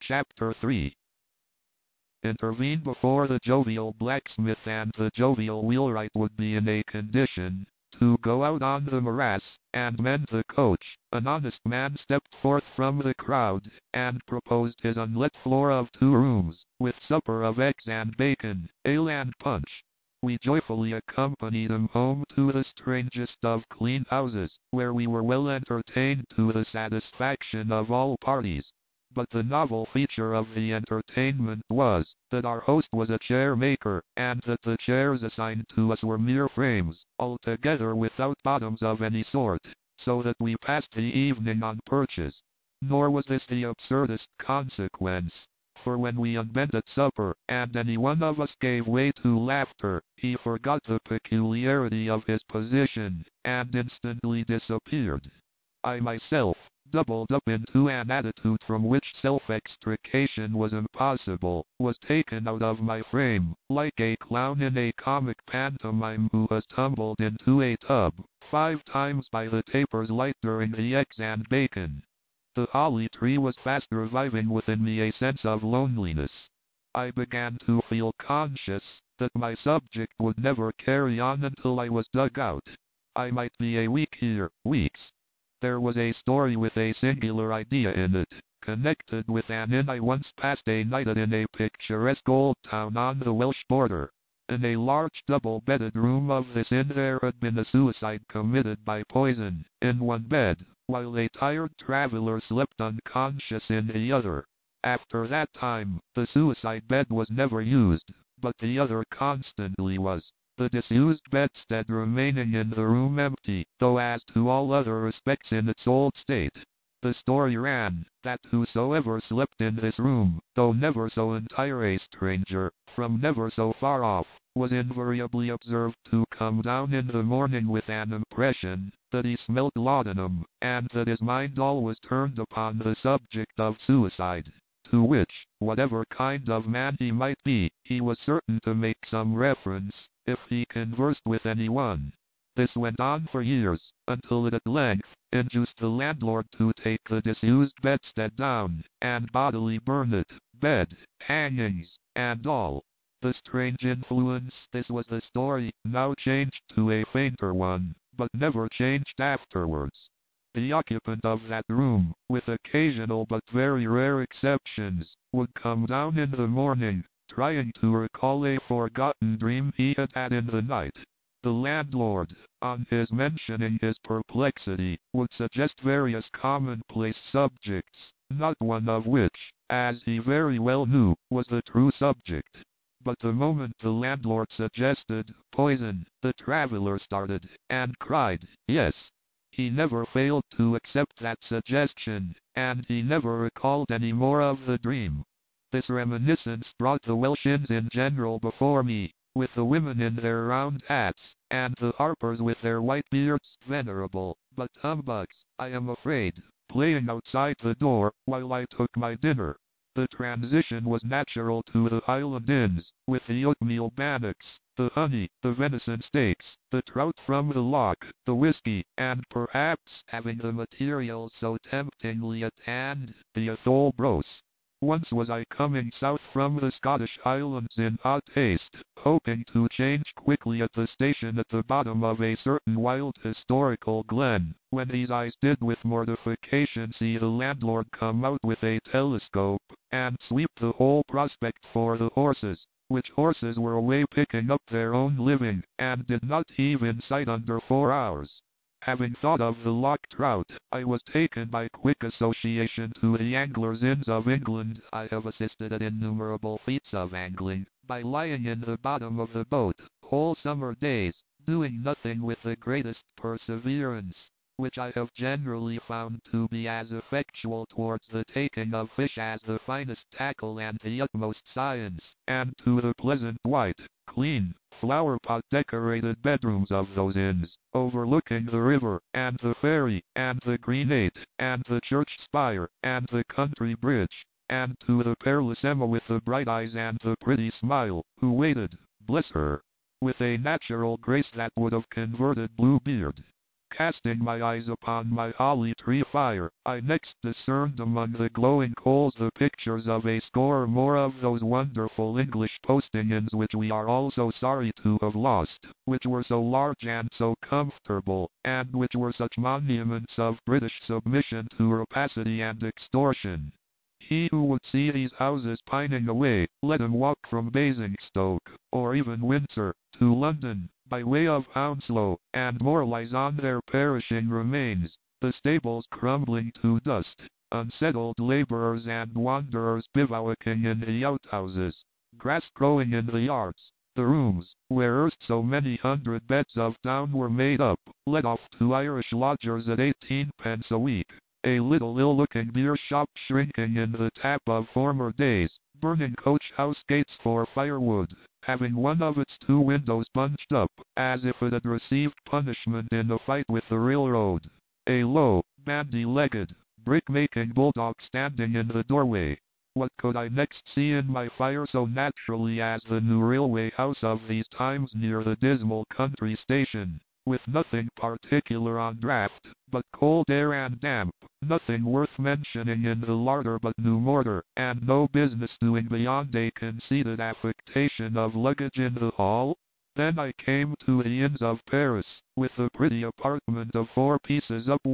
Chapter 3 Intervene before the jovial blacksmith and the jovial wheelwright would be in a condition to go out on the morass and mend the coach. An honest man stepped forth from the crowd and proposed his unlet floor of 2 rooms, with supper of eggs and bacon, ale and punch. We joyfully accompanied him home to the strangest of clean houses, where we were well entertained to the satisfaction of all parties. But the novel feature of the entertainment was that our host was a chair maker, and that the chairs assigned to us were mere frames, altogether without bottoms of any sort, so that we passed the evening on perches. Nor was this the absurdest consequence, for when we unbent at supper, and any one of us gave way to laughter, he forgot the peculiarity of his position, and instantly disappeared. I myself, doubled up into an attitude from which self-extrication was impossible, was taken out of my frame, like a clown in a comic pantomime who has tumbled into a tub 5 times by the taper's light during the eggs and bacon. The holly tree was fast reviving within me a sense of loneliness. I began to feel conscious that my subject would never carry on until I was dug out. I might be a week here, weeks. There was a story with a singular idea in it, connected with an inn I once passed a night at in a picturesque old town on the Welsh border. In a large double-bedded room of this inn there had been a suicide committed by poison, in one bed, while a tired traveler slept unconscious in the other. After that time, the suicide bed was never used, but the other constantly was, the disused bedstead remaining in the room empty, though as to all other respects in its old state. The story ran, that whosoever slept in this room, though never so entire a stranger, from never so far off, was invariably observed to come down in the morning with an impression that he smelt laudanum, and that his mind always turned upon the subject of suicide, to which, whatever kind of man he might be, he was certain to make some reference, if he conversed with anyone. This went on for years, until it at length induced the landlord to take the disused bedstead down, and bodily burn it, bed, hangings, and all. The strange influence, this was the story, now changed to a fainter one, but never changed afterwards. The occupant of that room, with occasional but very rare exceptions, would come down in the morning, trying to recall a forgotten dream he had had in the night. The landlord, on his mentioning his perplexity, would suggest various commonplace subjects, not one of which, as he very well knew, was the true subject. But the moment the landlord suggested poison, the traveler started, and cried, yes. He never failed to accept that suggestion, and he never recalled any more of the dream. This reminiscence brought the Welsh inns in general before me, with the women in their round hats, and the harpers with their white beards, venerable, but humbugs, I am afraid, playing outside the door, while I took my dinner. The transition was natural to the Highland inns, with the oatmeal bannocks, the honey, the venison steaks, the trout from the loch, the whiskey, and perhaps, having the materials so temptingly at hand, the Athole brose. Once was I coming south from the Scottish Highlands in hot haste, hoping to change quickly at the station at the bottom of a certain wild historical glen, when his eyes did with mortification see the landlord come out with a telescope, and sweep the whole prospect for the horses, which horses were away picking up their own living, and did not heave in sight under 4 hours. Having thought of the loch trout, I was taken by quick association to the anglers' inns of England. I have assisted at innumerable feats of angling, by lying in the bottom of the boat, whole summer days, doing nothing with the greatest perseverance, which I have generally found to be as effectual towards the taking of fish as the finest tackle and the utmost science, and to the pleasant white, clean, flower-pot decorated bedrooms of those inns, overlooking the river, and the ferry, and the Green Eight, and the church spire, and the country bridge, and to the peerless Emma with the bright eyes and the pretty smile, who waited, bless her, with a natural grace that would have converted Bluebeard. Casting my eyes upon my holly tree fire, I next discerned among the glowing coals the pictures of a score or more of those wonderful English posting-inns which we are all so sorry to have lost, which were so large and so comfortable, and which were such monuments of British submission to rapacity and extortion. He who would see these houses pining away, let him walk from Basingstoke, or even Windsor, to London, by way of Hounslow, and more lies on their perishing remains, the stables crumbling to dust, unsettled labourers and wanderers bivouacking in the outhouses, grass growing in the yards, the rooms, where erst so many hundred beds of down were made up, let off to Irish lodgers at 18 pence a week. A little ill-looking beer shop shrinking in the tap of former days, burning coach-house gates for firewood, having one of its two windows bunched up, as if it had received punishment in a fight with the railroad. A low, bandy-legged, brick-making bulldog standing in the doorway. What could I next see in my fire so naturally as the new railway house of these times near the dismal country station, with nothing particular on draught, but cold air and damp, nothing worth mentioning in the larder but new mortar, and no business doing beyond a conceited affectation of luggage in the hall? Then I came to the Inns of Paris, with a pretty apartment of 4 pieces up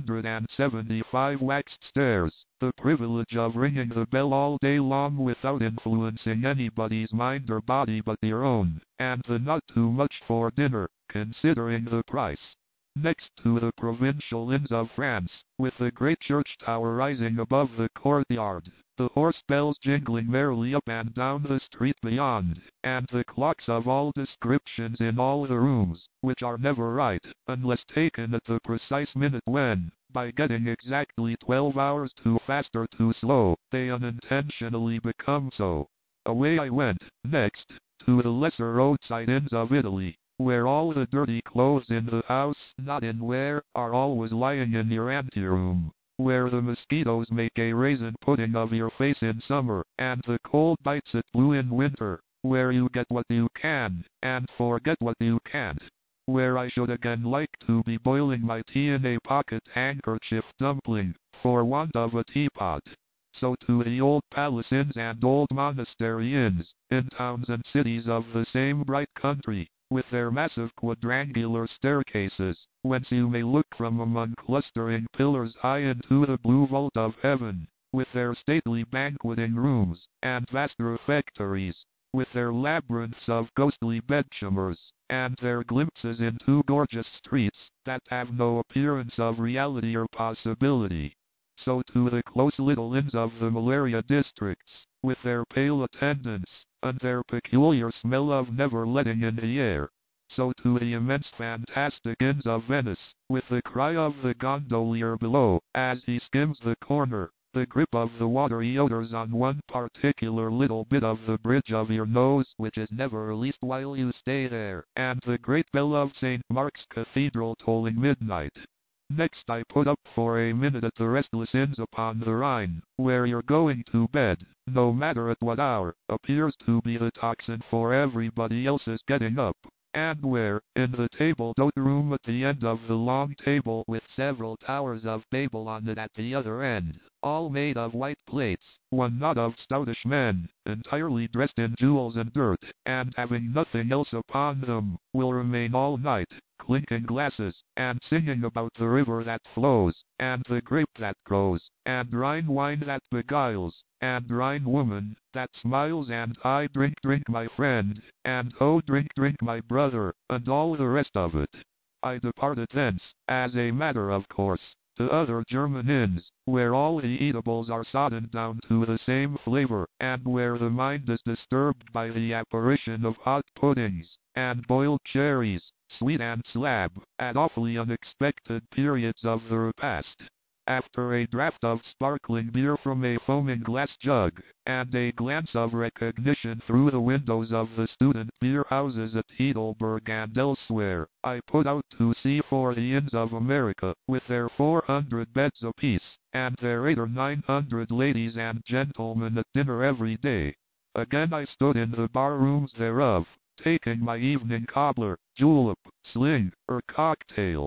175 waxed stairs, the privilege of ringing the bell all day long without influencing anybody's mind or body but your own, and the not too much for dinner, considering the price. Next to the provincial inns of France, with the great church tower rising above the courtyard, the horse bells jingling merrily up and down the street beyond, and the clocks of all descriptions in all the rooms, which are never right, unless taken at the precise minute when, by getting exactly 12 hours too fast or too slow, they unintentionally become so. Away I went, next, to the lesser roadside inns of Italy, where all the dirty clothes in the house not in wear are always lying in your anteroom, where the mosquitoes make a raisin pudding of your face in summer, and the cold bites at blue in winter, where you get what you can, and forget what you can't, where I should again like to be boiling my tea in a pocket handkerchief dumpling, for want of a teapot. So to the old palace inns and old monastery inns, in towns and cities of the same bright country, with their massive quadrangular staircases, whence you may look from among clustering pillars high into the blue vault of heaven, with their stately banqueting rooms, and vast refectories, with their labyrinths of ghostly bedchambers, and their glimpses into gorgeous streets, that have no appearance of reality or possibility. So to the close little inns of the malaria districts, with their pale attendants, and their peculiar smell of never letting in the air. So to the immense fantastic inns of Venice, with the cry of the gondolier below, as he skims the corner, the grip of the watery odors on one particular little bit of the bridge of your nose, which is never released while you stay there, and the great bell of St. Mark's Cathedral tolling midnight. Next I put up for a minute at the restless inns upon the Rhine, where your going to bed, no matter at what hour, appears to be the tocsin for everybody else's getting up, and where, in the table-d'hote room at the end of the long table with several towers of Babel on it at the other end, all made of white plates, one knot of stoutish men, entirely dressed in jewels and dirt, and having nothing else upon them, will remain all night, clinking glasses, and singing about the river that flows, and the grape that grows, and Rhine wine that beguiles, and Rhine woman that smiles, and I drink, drink, my friend, and oh, drink, drink, my brother, and all the rest of it. I departed thence, as a matter of course, to other German inns, where all the eatables are sodden down to the same flavor, and where the mind is disturbed by the apparition of hot puddings, and boiled cherries, sweet and slab, at awfully unexpected periods of the repast. After a draught of sparkling beer from a foaming glass jug, and a glance of recognition through the windows of the student beer houses at Heidelberg and elsewhere, I put out to sea for the Inns of America, with their 400 beds apiece, and their 800 or 900 ladies and gentlemen at dinner every day. Again I stood in the bar rooms thereof, taking my evening cobbler, julep, sling, or cocktail.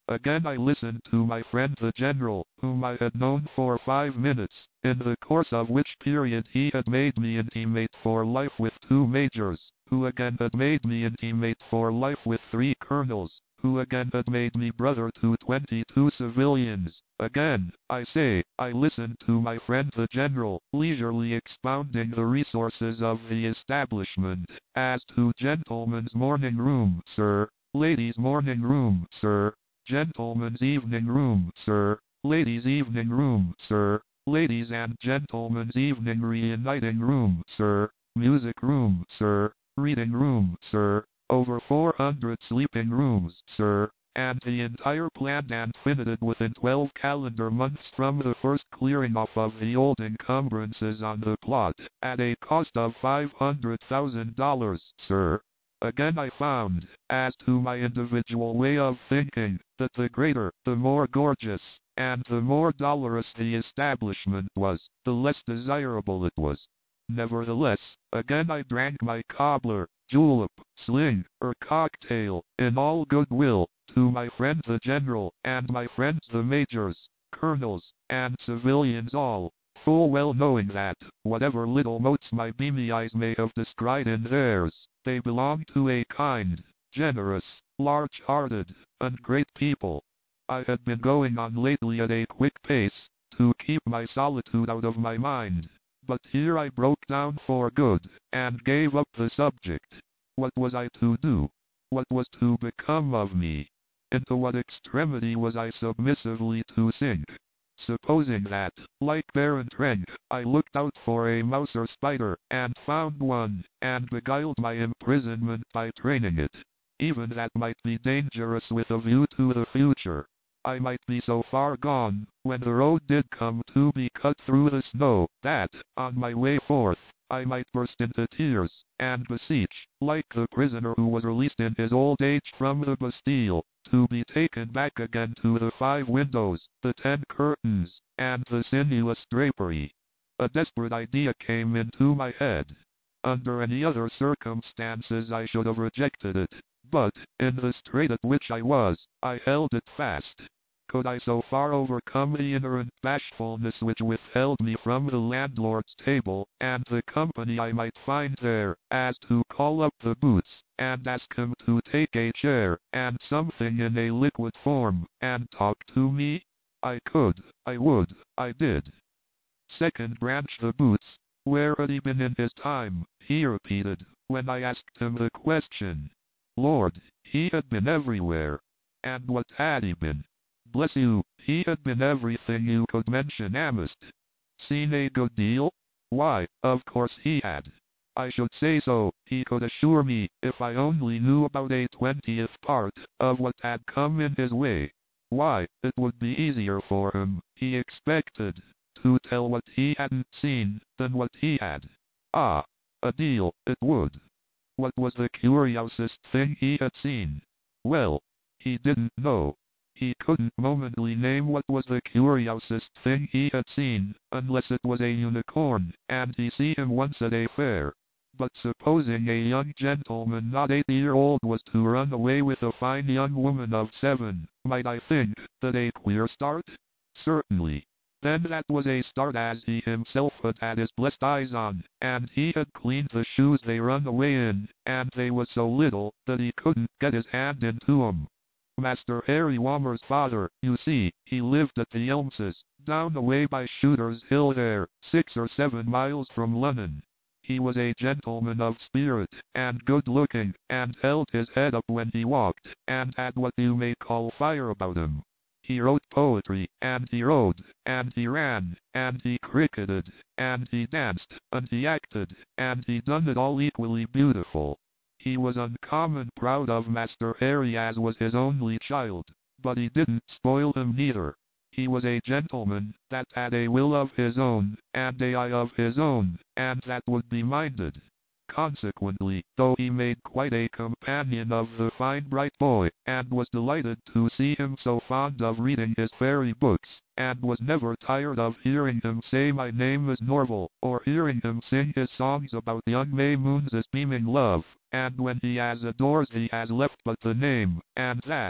Again I listened to my friend the General, whom I had known for 5 minutes, in the course of which period he had made me intimate for life with 2 majors, who again had made me intimate for life with 3 colonels, who again had made me brother to 22 civilians. Again, I say, I listened to my friend the General, leisurely expounding the resources of the establishment, as to gentlemen's morning room, sir, ladies' morning room, sir, gentlemen's evening room, sir, ladies' evening room, sir, ladies' and gentlemen's evening reuniting room, sir, music room, sir, reading room, sir, over 400 sleeping rooms, sir, and the entire planned and fitted within 12 calendar months from the first clearing off of the old encumbrances on the plot, at a cost of $500,000, sir. Again I found, as to my individual way of thinking, that the greater, the more gorgeous, and the more dolorous the establishment was, the less desirable it was. Nevertheless, again I drank my cobbler, julep, sling, or cocktail, in all goodwill, to my friend the General, and my friends the Majors, Colonels, and civilians all, full well knowing that, whatever little motes my beamy eyes may have descried in theirs, they belong to a kind, generous, large-hearted, and great people. I had been going on lately at a quick pace, to keep my solitude out of my mind, but here I broke down for good, and gave up the subject. What was I to do? What was to become of me? Into what extremity was I submissively to sink? Supposing that, like Baron Trenck, I looked out for a mouse or spider, and found one, and beguiled my imprisonment by training it. Even that might be dangerous with a view to the future. I might be so far gone, when the road did come to be cut through the snow, that, on my way forth, I might burst into tears, and beseech, like the prisoner who was released in his old age from the Bastille, to be taken back again to the 5 windows, the 10 curtains, and the sinuous drapery. A desperate idea came into my head. Under any other circumstances I should have rejected it, but, in the strait at which I was, I held it fast. Could I so far overcome the inherent bashfulness which withheld me from the landlord's table, and the company I might find there, as to call up the Boots, and ask him to take a chair, and something in a liquid form, and talk to me? I could, I would, I did. Second branch the Boots. Where had he been in his time, he repeated, when I asked him the question. Lord, he had been everywhere. And what had he been? Bless you, he had been everything you could mention amidst. Seen a good deal? Why, of course he had. I should say so, he could assure me, if I only knew about a 20th part of what had come in his way. Why, it would be easier for him, he expected, to tell what he hadn't seen, than what he had. Ah, a deal, it would. What was the curiousest thing he had seen? Well, he didn't know. He couldn't momently name what was the curiousest thing he had seen, unless it was a unicorn, and he see him once at a fair. But supposing a young gentleman not 8-year-old was to run away with a fine young woman of 7, might I think that a queer start? Certainly. Then that was a start as he himself had had his blessed eyes on, and he had cleaned the shoes they run away in, and they was so little that he couldn't get his hand into 'em. Master Harry Wammer's father, you see, he lived at the Elmses, down away by Shooter's Hill there, 6 or 7 miles from London. He was a gentleman of spirit, and good-looking, and held his head up when he walked, and had what you may call fire about him. He wrote poetry, and he rode, and he ran, and he cricketed, and he danced, and he acted, and he done it all equally beautiful. He was uncommon proud of Master Harry as was his only child, but he didn't spoil him neither. He was a gentleman that had a will of his own, and a eye of his own, and that would be minded. Consequently, though he made quite a companion of the fine bright boy, and was delighted to see him so fond of reading his fairy books, and was never tired of hearing him say my name is Norval, or hearing him sing his songs about young May Moon's beaming love, and when he has adores he has left but the name, and that,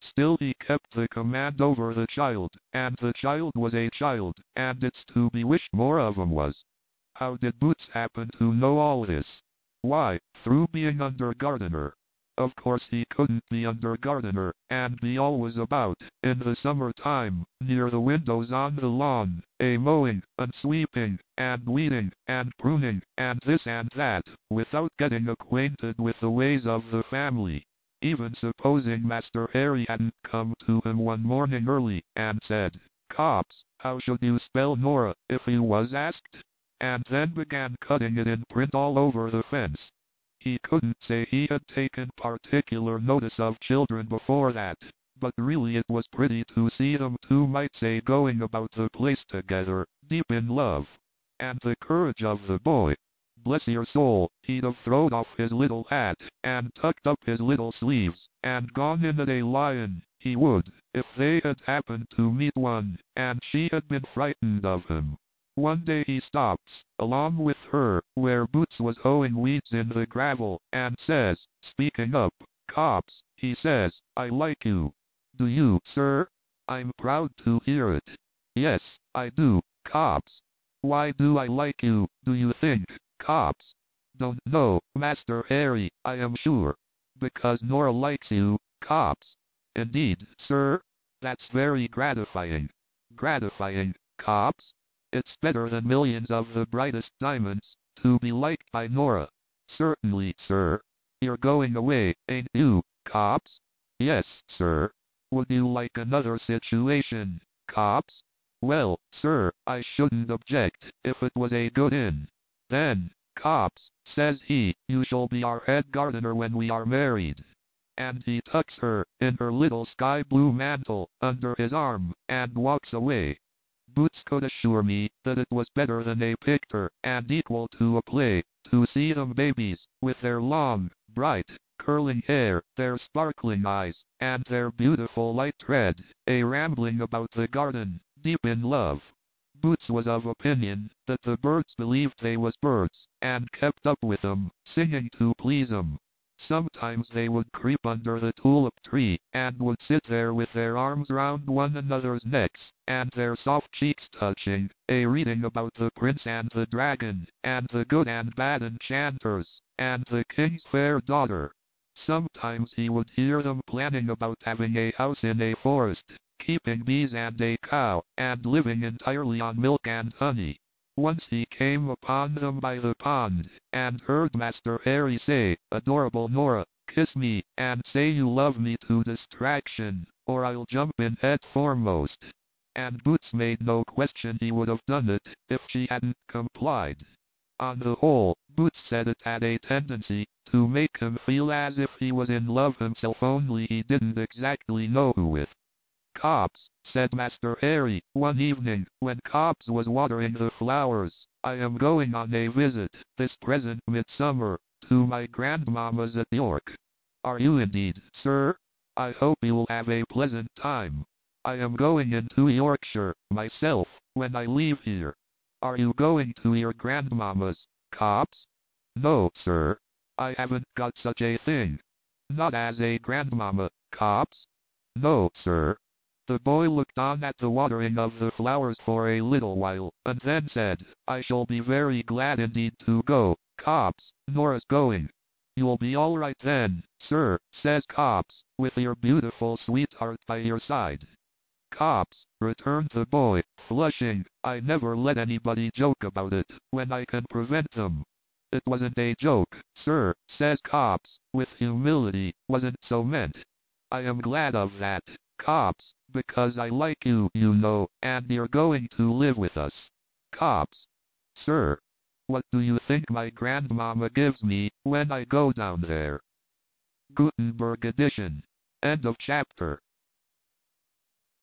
Still he kept the command over the child, and the child was a child, and it's to be wished more of him was. How did Boots happen to know all this? Why, through being under gardener. Of course he couldn't be under gardener, and be always about, in the summer time, near the windows on the lawn, mowing, and sweeping, and weeding, and pruning, and this and that, without getting acquainted with the ways of the family. Even supposing Master Harry hadn't come to him one morning early, and said, "Cops, how should you spell Nora," if he was asked? And then began cutting it in print all over the fence. He couldn't say he had taken particular notice of children before that, but really it was pretty to see them two, might say, going about the place together, deep in love. And the courage of the boy! Bless your soul, he'd have thrown off his little hat, and tucked up his little sleeves, and gone in at a lion, he would, if they had happened to meet one, and she had been frightened of him. One day he stops, along with her, where Boots was hoeing weeds in the gravel, and says, speaking up, "Cops," he says, "I like you." "Do you, sir?" "I'm proud to hear it." "Yes, I do, Cops." "Why do I like you, do you think, Cops?" "Don't know, Master Harry, I am sure." "Because Nora likes you, Cops." "Indeed, sir? That's very gratifying." "Gratifying, Cops? It's better than millions of the brightest diamonds, to be liked by Nora." "Certainly, sir." "You're going away, ain't you, Cops?" "Yes, sir." "Would you like another situation, Cops?" "Well, sir, I shouldn't object, if it was a good inn." "Then, Cops," says he, "you shall be our head gardener when we are married." And he tucks her, in her little sky blue mantle, under his arm, and walks away. Boots could assure me that it was better than a picture, and equal to a play, to see them babies, with their long, bright, curling hair, their sparkling eyes, and their beautiful light tread, rambling about the garden, deep in love. Boots was of opinion that the birds believed they was birds, and kept up with 'em, singing to please 'em. Sometimes they would creep under the tulip tree, and would sit there with their arms round one another's necks, and their soft cheeks touching, reading about the prince and the dragon, and the good and bad enchanters, and the king's fair daughter. Sometimes he would hear them planning about having a house in a forest, keeping bees and a cow, and living entirely on milk and honey. Once he came upon them by the pond, and heard Master Harry say, "Adorable Nora, kiss me, and say you love me to distraction, or I'll jump in head foremost." And Boots made no question he would have done it, if she hadn't complied. On the whole, Boots said it had a tendency to make him feel as if he was in love himself, only he didn't exactly know who with. "Cops," said Master Harry, one evening, when Cops was watering the flowers, "I am going on a visit, this present midsummer, to my grandmamma's at York." "Are you indeed, sir? I hope you'll have a pleasant time." "I am going into Yorkshire, myself, when I leave here." "Are you going to your grandmamma's, Cops?" "No, sir. I haven't got such a thing." "Not as a grandmamma, Cops?" "No, sir." The boy looked on at the watering of the flowers for a little while, and then said, "I shall be very glad indeed to go, Cops. Nora's going." "You'll be all right then, sir," says Cops, "with your beautiful sweetheart by your side." "Cops," returned the boy, flushing, "I never let anybody joke about it, when I can prevent them." "It wasn't a joke, sir," says Cops, with humility, "wasn't so meant." "I am glad of that, Cops, because I like you, you know, and you're going to live with us." "Cops." "Sir." "What do you think my grandmamma gives me, when I go down there?" Gutenberg edition. End of chapter.